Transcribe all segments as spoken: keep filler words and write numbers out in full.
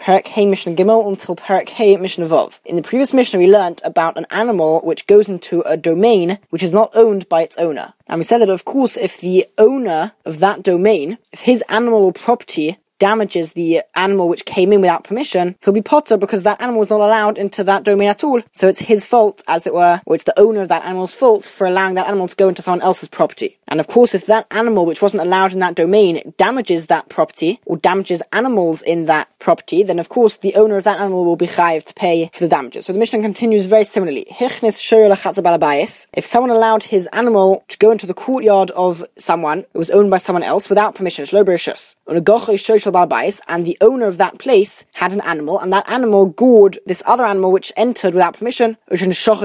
Perek Hey Mishnah Gimel until Perek Hey Mishnah Vav. In the previous Mishnah we learnt about an animal which goes into a domain which is not owned by its owner. And we said that of course if the owner of that domain, if his animal or property damages the animal which came in without permission, he'll be potter because that animal was not allowed into that domain at all. So it's his fault, as it were, or it's the owner of that animal's fault for allowing that animal to go into someone else's property. And of course, if that animal which wasn't allowed in that domain damages that property, or damages animals in that property, then of course the owner of that animal will be chayiv to pay for the damages. So the Mishnah continues very similarly. If someone allowed his animal to go into the courtyard of someone, it was owned by someone else without permission, and the owner of that place had an animal, and that animal gored this other animal which entered without permission, or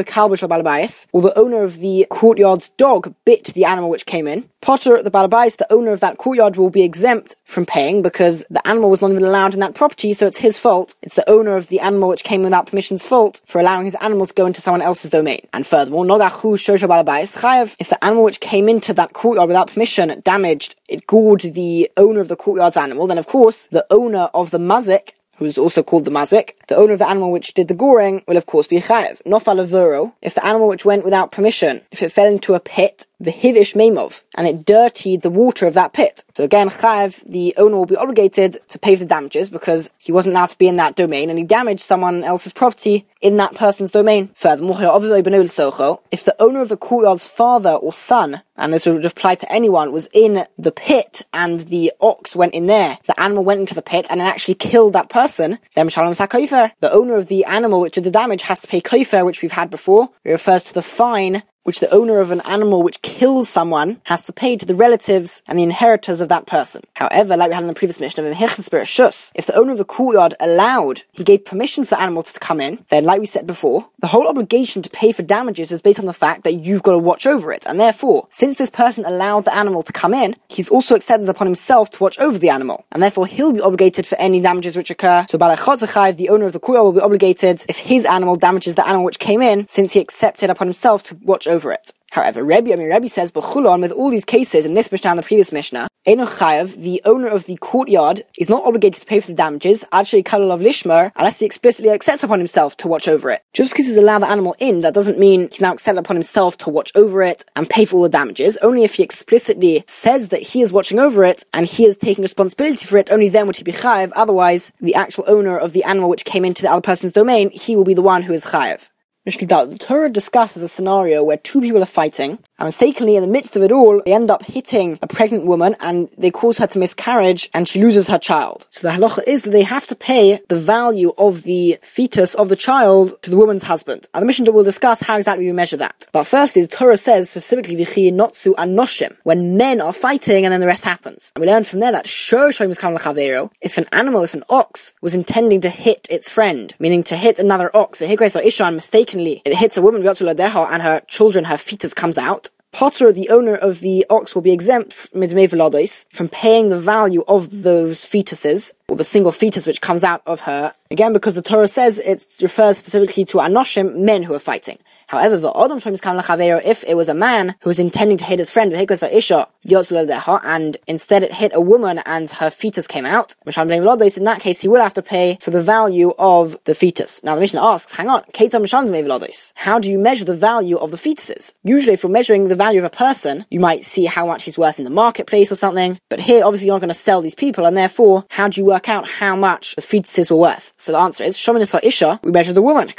the owner of the courtyard's dog bit the animal which came in, Potter, the balabais, the owner of that courtyard, will be exempt from paying because the animal was not even allowed in that property, so it's his fault. It's the owner of the animal which came in without permission's fault for allowing his animal to go into someone else's domain. And furthermore, nogachu shosha balabais chayav, if the animal which came into that courtyard without permission damaged, it gored the owner of the courtyard's animal, then of course the owner of the mazik, who's also called the mazik, the owner of the animal which did the goring, will of course be chayav. Nofal avuro, if the animal which went without permission, if it fell into a pit, v'hivish meimov, and it dirtied the water of that pit. So again, chayav, the owner will be obligated to pay for the damages because he wasn't allowed to be in that domain and he damaged someone else's property in that person's domain. Furthermore, if the owner of the courtyard's father or son, and this would apply to anyone, was in the pit and the ox went in there, the animal went into the pit and it actually killed that person, then Shalom Sakoifer, the owner of the animal which did the damage has to pay koifer, which we've had before. It refers to the fine which the owner of an animal which kills someone has to pay to the relatives and the inheritors of that person. However, like we had in the previous Mishnah, if the owner of the courtyard allowed, he gave permission for the animal to come in, then like we said before, the whole obligation to pay for damages is based on the fact that you've got to watch over it. And therefore, since this person allowed the animal to come in, he's also accepted upon himself to watch over the animal. And therefore, he'll be obligated for any damages which occur. So the owner of the courtyard will be obligated if his animal damages the animal which came in, since he accepted upon himself to watch over over it. However, Rebbe, I mean, Rebbe says, B'chulon, with all these cases in this Mishnah and the previous Mishnah, Eino Chayav, the owner of the courtyard, is not obligated to pay for the damages, Adshei Kalalav Lishmer, unless he explicitly accepts upon himself to watch over it. Just because he's allowed the animal in, that doesn't mean he's now accepted upon himself to watch over it and pay for all the damages. Only if he explicitly says that he is watching over it and he is taking responsibility for it, only then would he be Chayav. Otherwise, the actual owner of the animal which came into the other person's domain, he will be the one who is Chayav. The Torah discusses a scenario where two people are fighting, and mistakenly in the midst of it all, they end up hitting a pregnant woman, and they cause her to miscarriage, and she loses her child. So the halacha is that they have to pay the value of the fetus of the child to the woman's husband. And the Mishnah will discuss how exactly we measure that. But firstly, the Torah says specifically, V'chi notzu anoshim, when men are fighting and then the rest happens. And we learn from there that if an animal, if an ox, was intending to hit its friend, meaning to hit another ox, a higres or isha, and mistakenly it hits a woman, and her children, her fetus comes out, Potter, the owner of the ox, will be exempt from paying the value of those fetuses, or the single fetus which comes out of her, again because the Torah says it refers specifically to anoshim, men who are fighting. However, the Adam Shom Kam Lachaveiro, if it was a man who was intending to hit his friend, and instead it hit a woman and her fetus came out, in that case he will have to pay for the value of the fetus. Now the Mishnah asks, hang on, how do you measure the value of the fetuses? Usually if you're measuring the value of a person, you might see how much he's worth in the marketplace or something, but here obviously you're not going to sell these people, and therefore, how do you work out how much the fetuses were worth? So the answer is, Shomin Isha, we measure the woman.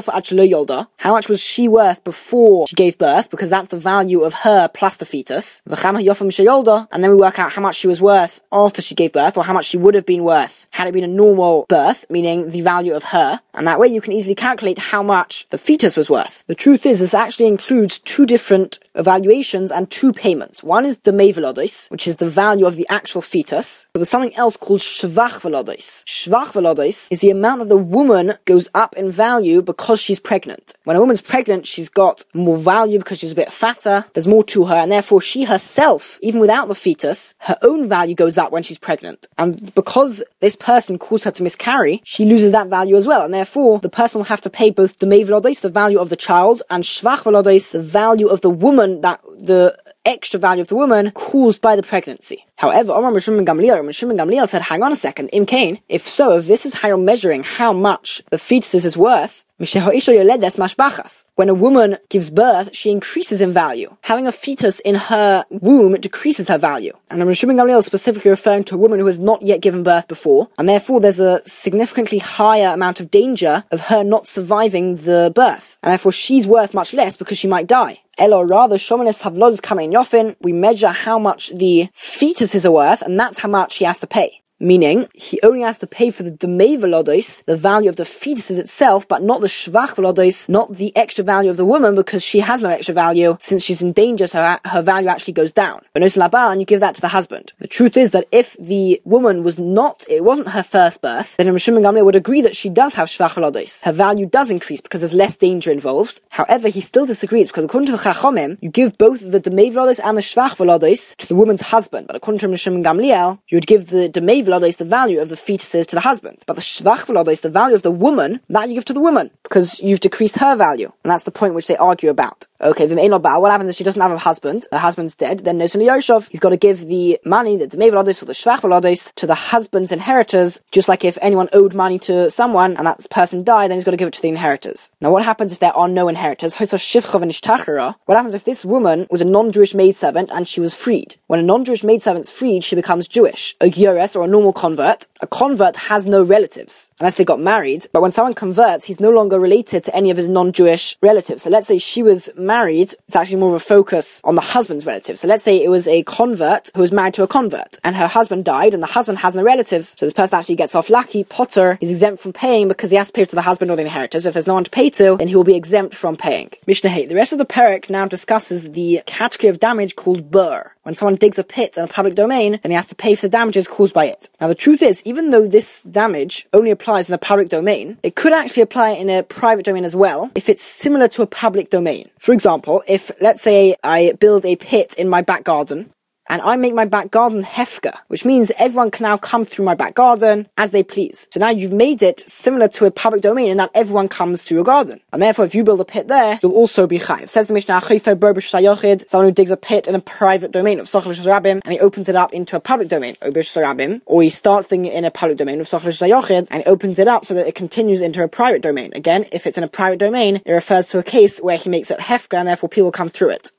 How much was she worth before she gave birth, because that's the value of her plus the fetus, and then we work out how much she was worth after she gave birth, or how much she would have been worth had it been a normal birth, meaning the value of her, and that way you can easily calculate how much the fetus was worth. The truth is, this actually includes two different evaluations and two payments. One is the Mei Velodos, which is the value of the actual fetus, but there's something else called Shvach Velodos. Shvach Velodos is the amount that the woman goes up in value because she's pregnant. When a woman's pregnant, she's got more value because she's a bit fatter, there's more to her, and therefore she herself, even without the fetus, her own value goes up when she's pregnant. And because this person caused her to miscarry, she loses that value as well, and therefore the person will have to pay both the Mei Velodos, the value of the child, and Shvach Velodos, the value of the woman that the extra value of the woman caused by the pregnancy. However, Omar Mishum Gamliel, Mishum Gamliel said, hang on a second, Im Kain, if so, if this is how you're measuring how much the fetus is worth, when a woman gives birth, she increases in value. Having a fetus in her womb decreases her value. And Mishum Gamliel is specifically referring to a woman who has not yet given birth before, and therefore there's a significantly higher amount of danger of her not surviving the birth. And therefore she's worth much less because she might die. Elo rather, Shomenes Havlods Kamein Yofin, we measure how much the fetuses are worth, and that's how much he has to pay. Meaning, he only has to pay for the Demei Velodos, the value of the fetuses itself, but not the Shvach Velodos, not the extra value of the woman, because she has no extra value. Since she's in danger, so her, her value actually goes down. But no Labal, and you give that to the husband. The truth is that if the woman was not, it wasn't her first birth, then Mishum Gamliel would agree that she does have Shvach Velodos. Her value does increase because there's less danger involved. However, he still disagrees, because according to the Chachomim, you give both the Demei Velodos and the Shvach Velodos to the woman's husband. But according to Mishum Gamliel, you would give the Demei Velodos is the value of the fetuses to the husband. But the Shvach Velodos is the value of the woman, that you give to the woman, because you've decreased her value. And that's the point which they argue about. Okay, what happens if she doesn't have a husband? Her husband's dead, then Nosen Yoshov, he's got to give the money, the Demei Velodos or the Shvach Velodos, to the husband's inheritors, just like if anyone owed money to someone and that person died, then he's got to give it to the inheritors. Now what happens if there are no inheritors? What happens if this woman was a non-Jewish maidservant and she was freed? When a non-Jewish maidservant's freed, she becomes Jewish. A Yores, or a normal convert, a convert has no relatives, unless they got married, but when someone converts, he's no longer related to any of his non-Jewish relatives. So let's say she was married, it's actually more of a focus on the husband's relatives. So let's say it was a convert who was married to a convert, and her husband died, and the husband has no relatives, so this person actually gets off lucky. Potter is exempt from paying because he has to pay to the husband or the inheritors. If there's no one to pay to, then he will be exempt from paying. Mishnah Hey. The rest of the parak now discusses the category of damage called burr. When someone digs a pit in a public domain, then he has to pay for the damages caused by it. Now the truth is, even though this damage only applies in a public domain, it could actually apply in a private domain as well, if it's similar to a public domain. For example, if, let's say, I build a pit in my back garden, and I make my back garden hefka, which means everyone can now come through my back garden as they please. So now you've made it similar to a public domain in that everyone comes through your garden. And therefore, if you build a pit there, you'll also be chayiv. Says the Mishnah, someone who digs a pit in a private domain of Sochel Rabim, and he opens it up into a public domain, or he starts things in a public domain of Sochel and he opens it up so that it continues into a private domain. Again, if it's in a private domain, it refers to a case where he makes it hefka, and therefore people come through it.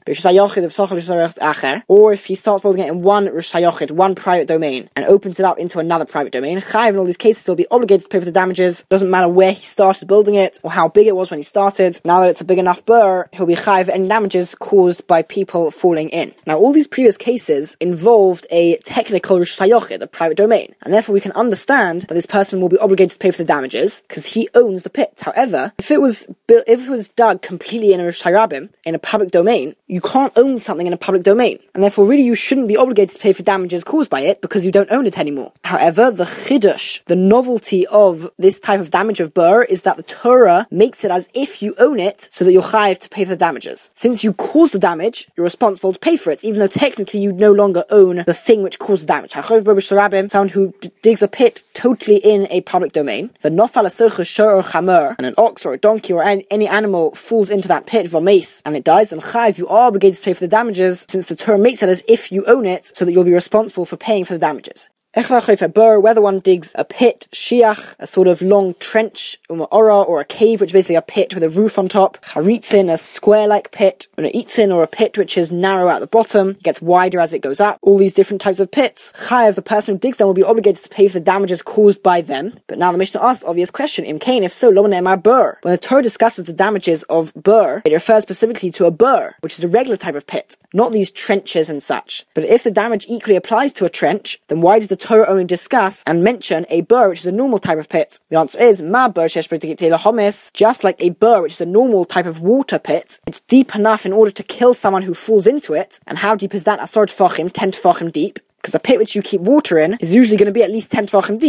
Or if he starts building it in one Rosh Hayochid, one private domain, and opens it up into another private domain, Chayiv in all these cases he'll be obligated to pay for the damages. Doesn't matter where he started building it, or how big it was when he started. Now that it's a big enough burr, he'll be Chayiv any damages caused by people falling in. Now all these previous cases involved a technical Rosh Hayochid, a private domain, and therefore we can understand that this person will be obligated to pay for the damages, because he owns the pit. However, if it was built, if it was dug completely in a Rosh Harabim, in a public domain, you can't own something in a public domain, and therefore really you shouldn't be obligated to pay for damages caused by it because you don't own it anymore. However, the chidush, the novelty of this type of damage of burr, is that the Torah makes it as if you own it, so that you're chayiv to pay for the damages. Since you caused the damage, you're responsible to pay for it, even though technically you no longer own the thing which caused the damage. Someone who digs a pit totally in a public domain, the nofal asocha shor or chamer, and an ox or a donkey or any animal falls into that pit, v'meis, and it dies, then chayiv, you are obligated to pay for the damages, since the Torah makes it as if you own it, so that you'll be responsible for paying for the damages. Whether one digs a pit, shiach, a sort of long trench, uma'ora, or a cave, which is basically a pit with a roof on top, charitzin, a square-like pit, an itzin, or a pit which is narrow at the bottom, it gets wider as it goes up, all these different types of pits, chayav, the person who digs them will be obligated to pay for the damages caused by them. But now the Mishnah asks the obvious question, im kain, if so, lo ne'emar burr. When the Torah discusses the damages of burr, it refers specifically to a burr, which is a regular type of pit, not these trenches and such. But if the damage equally applies to a trench, then why does the Torah only discuss and mention a burr, which is a normal type of pit? The answer is, ma burr shesh, just like a burr, which is a normal type of water pit, it's deep enough in order to kill someone who falls into it. And how deep is that? Asor tefachim, ten tefachim deep. Because a pit which you keep water in is usually going to be at least ten tefachim deep.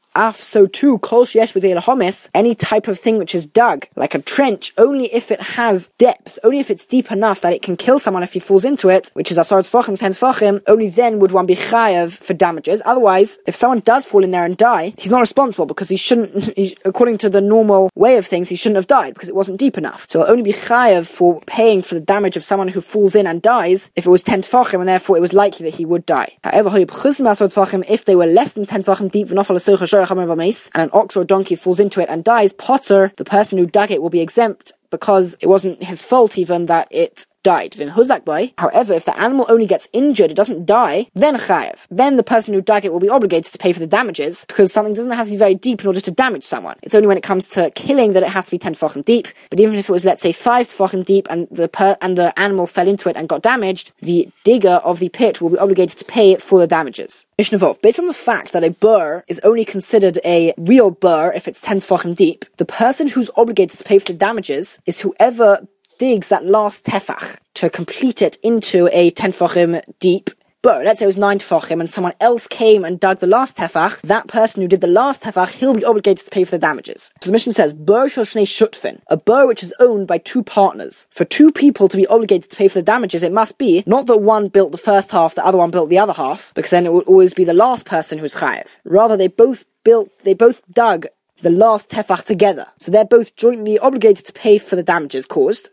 Af, so too, kol sheyesh b'dei lahomis, any type of thing which is dug, like a trench, only if it has depth, only if it's deep enough that it can kill someone if he falls into it, which is asar tefachim, ten tefachim, only then would one be chayav for damages. Otherwise, if someone does fall in there and die, he's not responsible because he shouldn't, he, according to the normal way of things, he shouldn't have died because it wasn't deep enough. So he'll only be chayav for paying for the damage of someone who falls in and dies if it was ten tefachim and therefore it was likely that he would die. However, if they were less than ten tefachim deep, and an ox or donkey falls into it and dies, potter, the person who dug it will be exempt because it wasn't his fault even that it died. However, if the animal only gets injured, it doesn't die, then chayav. Then the person who dug it will be obligated to pay for the damages because something doesn't have to be very deep in order to damage someone. It's only when it comes to killing that it has to be ten tefachim deep. But even if it was, let's say, five tefachim deep and the per- and the animal fell into it and got damaged, the digger of the pit will be obligated to pay for the damages. Mishnah Vov. Based on the fact that a burr is only considered a real burr if it's ten tefachim deep, the person who's obligated to pay for the damages is whoever digs that last tefach to complete it into a ten tefachim deep burr. Let's say it was nine tefachim and someone else came and dug the last tefach. That person who did the last tefach, he'll be obligated to pay for the damages. So the Mishnah says, burr shel shnei shutfin, a burr which is owned by two partners. For two people to be obligated to pay for the damages, it must be not that one built the first half, the other one built the other half, because then it would always be the last person who's chayav. Rather, they both built, they both dug the last tefach together. So they're both jointly obligated to pay for the damages caused.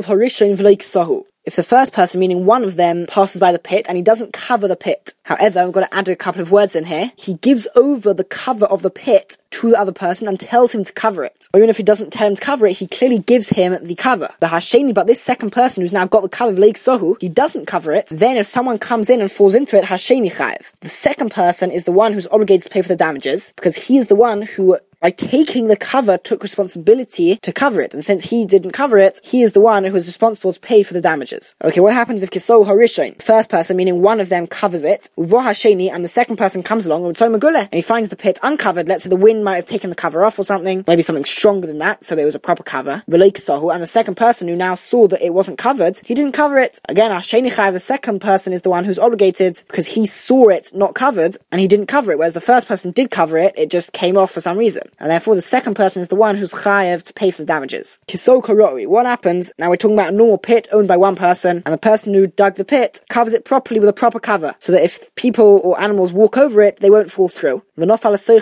If the first person, meaning one of them, passes by the pit and he doesn't cover the pit. However, I'm going to add a couple of words in here. He gives over the cover of the pit to the other person and tells him to cover it. Or even if he doesn't tell him to cover it, he clearly gives him the cover. The hasheni, but this second person who's now got the cover of Leik Sohu, he doesn't cover it. Then if someone comes in and falls into it, hasheni chayev. The second person is the one who's obligated to pay for the damages because he is the one who, by taking the cover, took responsibility to cover it. And since he didn't cover it, he is the one who is responsible to pay for the damages. Okay, what happens if Kisou Harishon, first person, meaning one of them, covers it, Uvo Hasheni, and the second person comes along, and he finds the pit uncovered. Let's say the wind might have taken the cover off or something, maybe something stronger than that, so there was a proper cover. And the second person who now saw that it wasn't covered, he didn't cover it. Again, Hasheni Chayav, the second person is the one who's obligated because he saw it not covered, and he didn't cover it, whereas the first person did cover it, it just came off for some reason. And therefore the second person is the one who's chayav to pay for the damages. Kisou karoi. What happens? Now we're talking about a normal pit owned by one person, and the person who dug the pit covers it properly with a proper cover, so that if people or animals walk over it, they won't fall through. But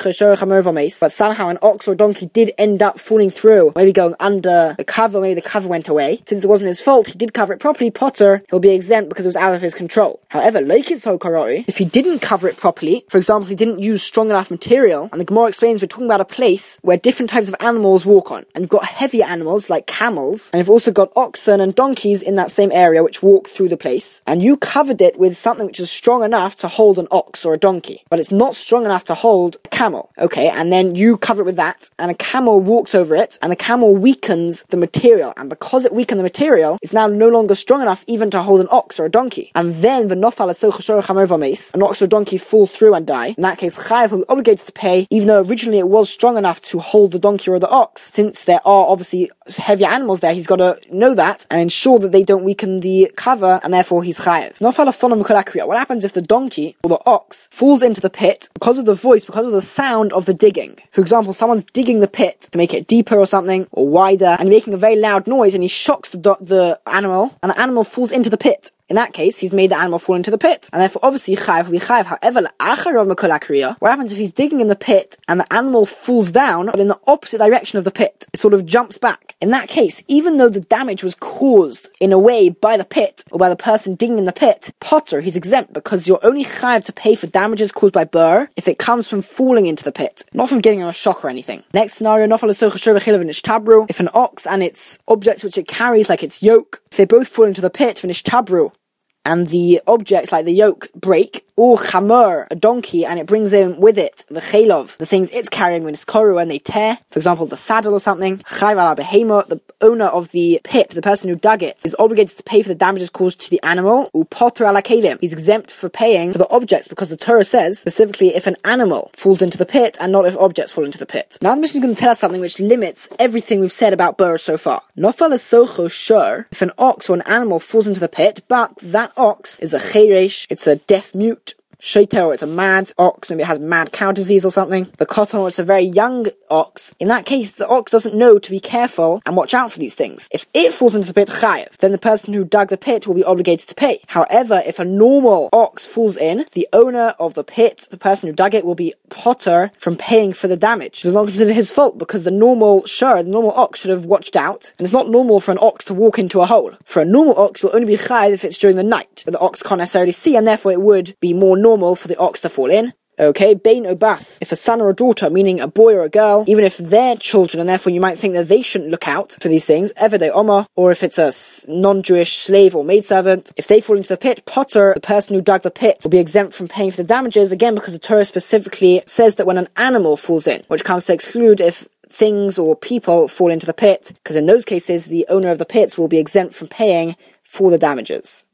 somehow an ox or donkey did end up falling through, maybe going under the cover, maybe the cover went away. Since it wasn't his fault, he did cover it properly, potter, he'll be exempt because it was out of his control. However, if he didn't cover it properly, for example, he didn't use strong enough material, and the Gemara explains we're talking about a place where different types of animals walk on. And you've got heavier animals like camels, and you've also got oxen and donkeys in that same area which walk through the place. And you covered it with something which is strong enough to hold an ox or a donkey, but it's not strong enough to hold a camel. Okay, and then you cover it with that, and a camel walks over it, and the camel weakens the material. And because it weakened the material, it's now no longer strong enough even to hold an ox or a donkey. And then the nofal an ox or donkey fall through and die. In that case, chayav will be obligated to pay, even though originally it was strong enough to hold the donkey or the ox. Since there are obviously heavier animals there, he's got to know that and ensure that they don't weaken the cover, and therefore he's chayav. What happens if the donkey or the ox falls into the pit because of the voice, because of the sound of the digging? For example, someone's digging the pit to make it deeper or something, or wider, and making a very loud noise, and he shocks the, do- the animal, and the animal falls into the pit. In that case, he's made the animal fall into the pit, and therefore obviously chayav will be chayav. However, what happens if he's digging in the pit and the animal falls down, but in the opposite direction of the pit? It sort of jumps back. In that case, even though the damage was caused in a way by the pit or by the person digging in the pit, potter, he's exempt because you're only chayav to pay for damages caused by burr if it comes from falling into the pit, not from getting a shock or anything. Next scenario, if an ox and its objects which it carries, like its yoke, if they both fall into the pit, and the objects like the yoke break, or chamur, a donkey, and it brings in with it the chelov, the things it's carrying when it's koru, and they tear, for example, the saddle or something. Chayv ala behema, the owner of the pit, the person who dug it, is obligated to pay for the damages caused to the animal. U potter ala kelim, he's exempt for paying for the objects because the Torah says specifically if an animal falls into the pit and not if objects fall into the pit. Now the Mishnah is going to tell us something which limits everything we've said about burr so far. Nofal esocho shur, if an ox or an animal falls into the pit, but that ox is a cheresh, it's a deaf mute, Sheiter, or it's a mad ox, maybe it has mad cow disease or something. The Koton, or it's a very young ox. In that case, the ox doesn't know to be careful and watch out for these things. If it falls into the pit chayev, then the person who dug the pit will be obligated to pay. However, if a normal ox falls in, the owner of the pit, the person who dug it, will be potter from paying for the damage. It's not considered his fault because the normal shur, the normal ox, should have watched out. And it's not normal for an ox to walk into a hole. For a normal ox, you'll only be chayev if it's during the night, but the ox can't necessarily see, and therefore it would be more normal for the ox to fall in. Okay, Bain Obas, if a son or a daughter, meaning a boy or a girl, even if they're children, and therefore you might think that they shouldn't look out for these things, Eved Omar, or if it's a non-Jewish slave or maidservant, if they fall into the pit, Potter, the person who dug the pit, will be exempt from paying for the damages, again because the Torah specifically says that when an animal falls in, which comes to exclude if things or people fall into the pit, because in those cases the owner of the pits will be exempt from paying for the damages.